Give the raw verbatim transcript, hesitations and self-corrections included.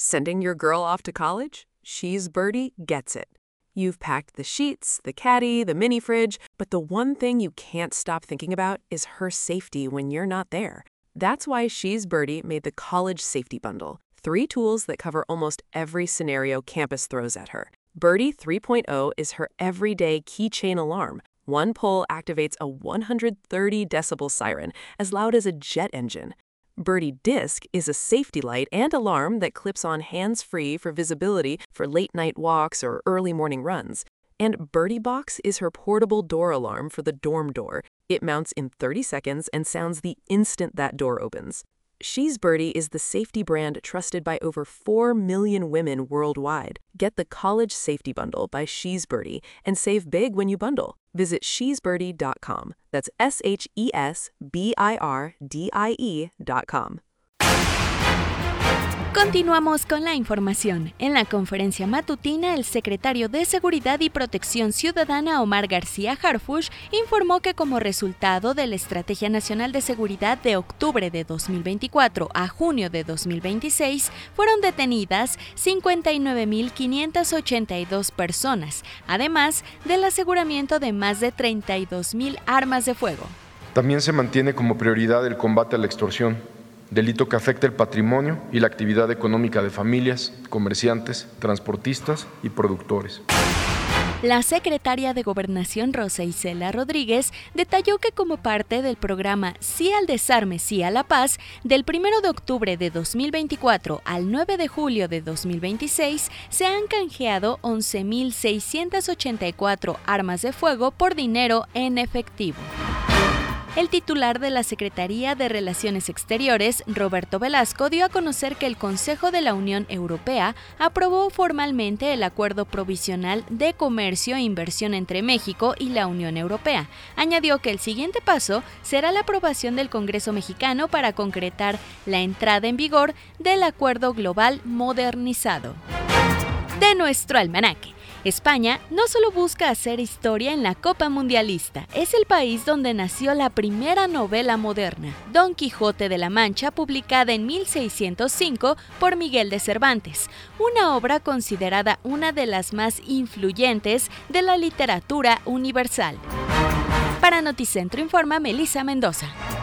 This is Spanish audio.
Sending your girl off to college? She's Birdie gets it. You've packed the sheets, the caddy, the mini fridge, but the one thing you can't stop thinking about is her safety when you're not there. That's why She's Birdie made the College Safety Bundle. Three tools that cover almost every scenario campus throws at her. Birdie three point oh is her everyday keychain alarm. One pull activates a one hundred thirty decibel siren, as loud as a jet engine. Birdie Disc is a safety light and alarm that clips on hands-free for visibility for late-night walks or early morning runs. And Birdie Box is her portable door alarm for the dorm door. It mounts in thirty seconds and sounds the instant that door opens. She's Birdie is the safety brand trusted by over four million women worldwide. Get the College Safety Bundle by She's Birdie and save big when you bundle. Visit she's birdie dot com. That's S H E S B I R D I E dot com. Continuamos con la información. En la conferencia matutina, el secretario de Seguridad y Protección Ciudadana, Omar García Harfuch, informó que como resultado de la Estrategia Nacional de Seguridad de octubre de dos mil veinticuatro a junio de dos mil veintiséis, fueron detenidas cincuenta y nueve mil quinientas ochenta y dos personas, además del aseguramiento de más de treinta y dos mil armas de fuego. También se mantiene como prioridad el combate a la extorsión, delito que afecta el patrimonio y la actividad económica de familias, comerciantes, transportistas y productores. La secretaria de Gobernación, Rosa Isela Rodríguez, detalló que como parte del programa Sí al Desarme, Sí a la Paz, del primero de octubre de dos mil veinticuatro al nueve de julio de dos mil veintiséis, se han canjeado once mil seiscientas ochenta y cuatro armas de fuego por dinero en efectivo. El titular de la Secretaría de Relaciones Exteriores, Roberto Velasco, dio a conocer que el Consejo de la Unión Europea aprobó formalmente el Acuerdo Provisional de Comercio e Inversión entre México y la Unión Europea. Añadió que el siguiente paso será la aprobación del Congreso mexicano para concretar la entrada en vigor del Acuerdo Global Modernizado. De nuestro almanaque. España no solo busca hacer historia en la Copa Mundialista, es el país donde nació la primera novela moderna, Don Quijote de la Mancha, publicada en mil seiscientos cinco por Miguel de Cervantes, una obra considerada una de las más influyentes de la literatura universal. Para Noticentro informa Melissa Mendoza.